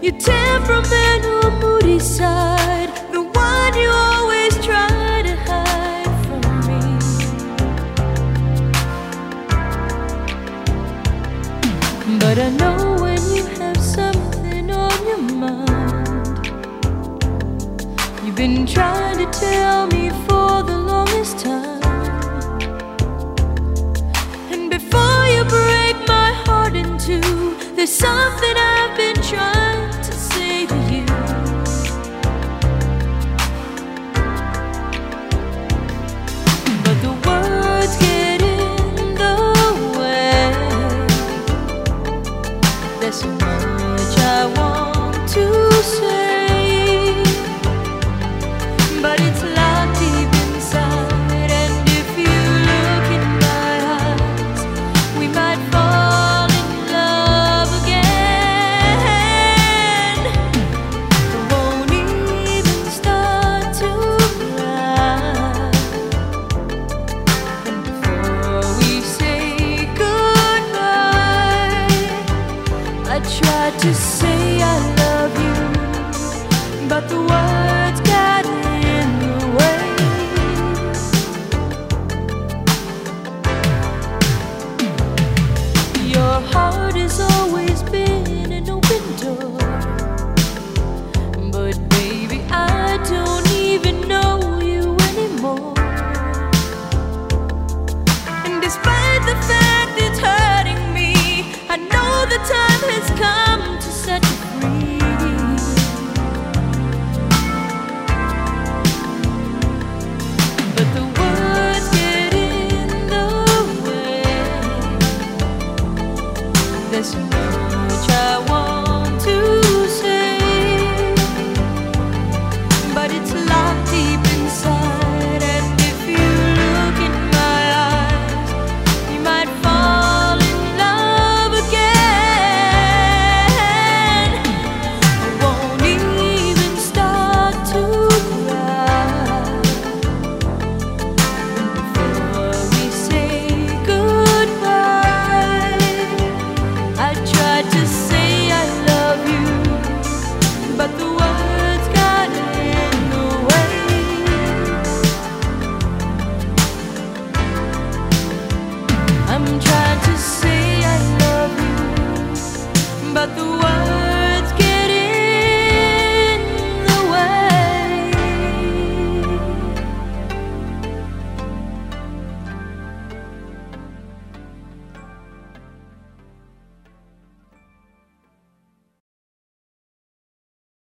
your temperamental, moody side, the one you always try to hide from me. But I know when you have something on your mind. You've been trying to tell me for the longest time. And before you break my heart in two, there's something I've been trying